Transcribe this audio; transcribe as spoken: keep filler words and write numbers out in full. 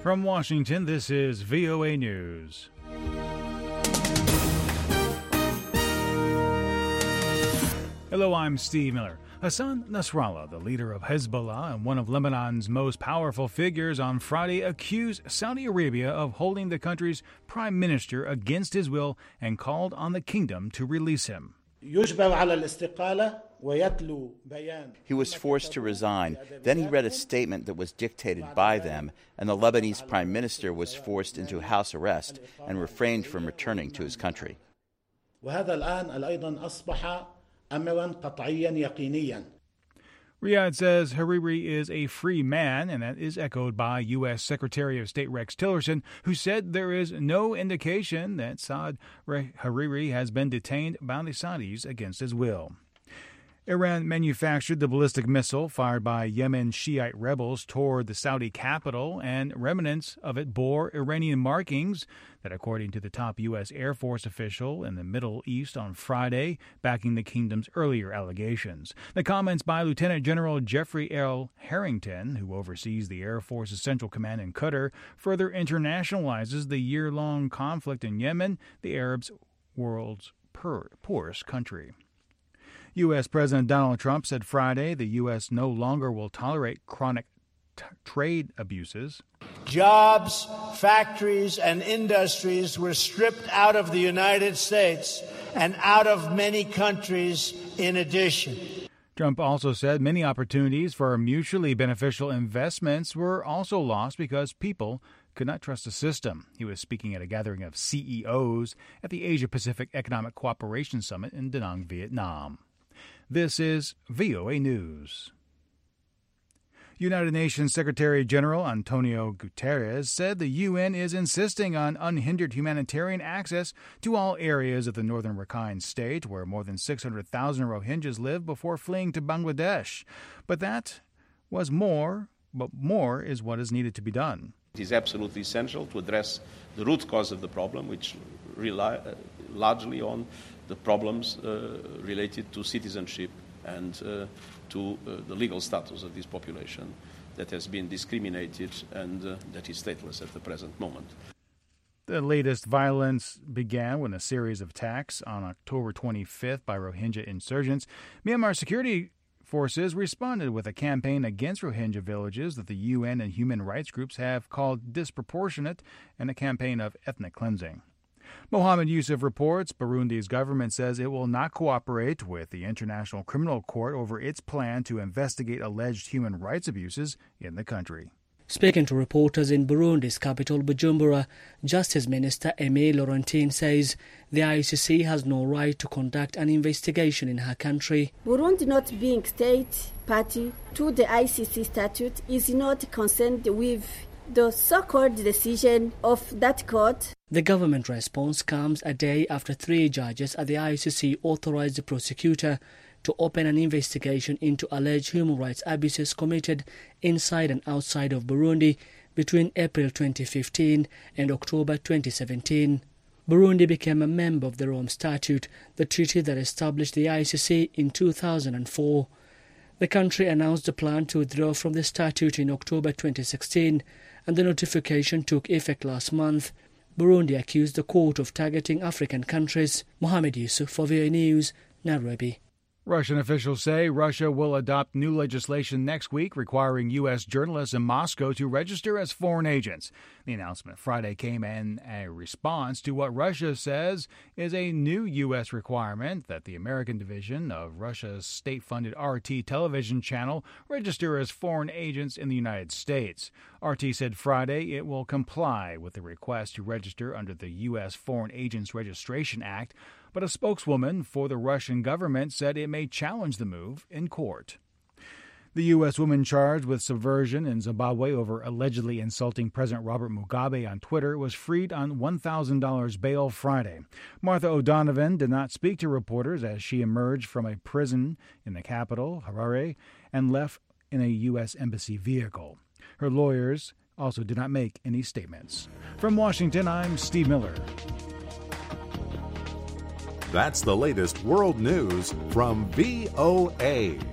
From Washington, this is V O A News. Hello, I'm Steve Miller. Hassan Nasrallah, the leader of Hezbollah and one of Lebanon's most powerful figures, on Friday accused Saudi Arabia of holding the country's prime minister against his will and called on the kingdom to release him. He was forced to resign. Then he read a statement that was dictated by them, and the Lebanese prime minister was forced into house arrest and refrained from returning to his country. Riyadh says Hariri is a free man, and that is echoed by U S. Secretary of State Rex Tillerson, who said there is no indication that Saad Hariri has been detained by the Saudis against his will. Iran manufactured the ballistic missile fired by Yemen Shiite rebels toward the Saudi capital, and remnants of it bore Iranian markings that, according to the top U S. Air Force official in the Middle East on Friday, backing the kingdom's earlier allegations. The comments by Lieutenant General Jeffrey L. Harrington, who oversees the Air Force's Central Command in Qatar, further internationalizes the year-long conflict in Yemen, the Arabs' world's poorest country. U S. President Donald Trump said Friday the U S no longer will tolerate chronic t- trade abuses. Jobs, factories, and industries were stripped out of the United States and out of many countries in addition. Trump also said many opportunities for mutually beneficial investments were also lost because people could not trust the system. He was speaking at a gathering of C E Os at the Asia-Pacific Economic Cooperation Summit in Da Nang, Vietnam. This is V O A News. United Nations Secretary General Antonio Guterres said the U N is insisting on unhindered humanitarian access to all areas of the northern Rakhine state, where more than six hundred thousand Rohingyas live before fleeing to Bangladesh. But that was more, but more is what is needed to be done. It is absolutely essential to address the root cause of the problem, which rely uh, largely on the problems uh, related to citizenship and uh, to uh, the legal status of this population that has been discriminated and uh, that is stateless at the present moment. The latest violence began when a series of attacks on October twenty-fifth by Rohingya insurgents. Myanmar security forces responded with a campaign against Rohingya villages that the U N and human rights groups have called disproportionate and a campaign of ethnic cleansing. Mohammed Yusuf reports Burundi's government says it will not cooperate with the International Criminal Court over its plan to investigate alleged human rights abuses in the country. Speaking to reporters in Burundi's capital, Bujumbura, Justice Minister Aimé Laurentine says the I C C has no right to conduct an investigation in her country. Burundi, not being state party to the I C C statute, is not concerned with the so-called decision of that court. The government response comes a day after three judges at the I C C authorized the prosecutor to open an investigation into alleged human rights abuses committed inside and outside of Burundi between April twenty fifteen and October twenty seventeen. Burundi became a member of the Rome Statute, the treaty that established the I C C in two thousand four. The country announced a plan to withdraw from the statute in October twenty sixteen, and the notification took effect last month. Burundi accused the court of targeting African countries. Mohammed Yusuf for V O A News, Nairobi. Russian officials say Russia will adopt new legislation next week requiring U S journalists in Moscow to register as foreign agents. The announcement Friday came in a response to what Russia says is a new U S requirement that the American division of Russia's state-funded R T television channel register as foreign agents in the United States. R T said Friday it will comply with the request to register under the U S Foreign Agents Registration Act, but a spokeswoman for the Russian government said it may challenge the move in court. The U S woman charged with subversion in Zimbabwe over allegedly insulting President Robert Mugabe on Twitter was freed on one thousand dollars bail Friday. Martha O'Donovan did not speak to reporters as she emerged from a prison in the capital, Harare, and left in a U S embassy vehicle. Her lawyers also did not make any statements. From Washington, I'm Steve Miller. That's the latest world news from V O A.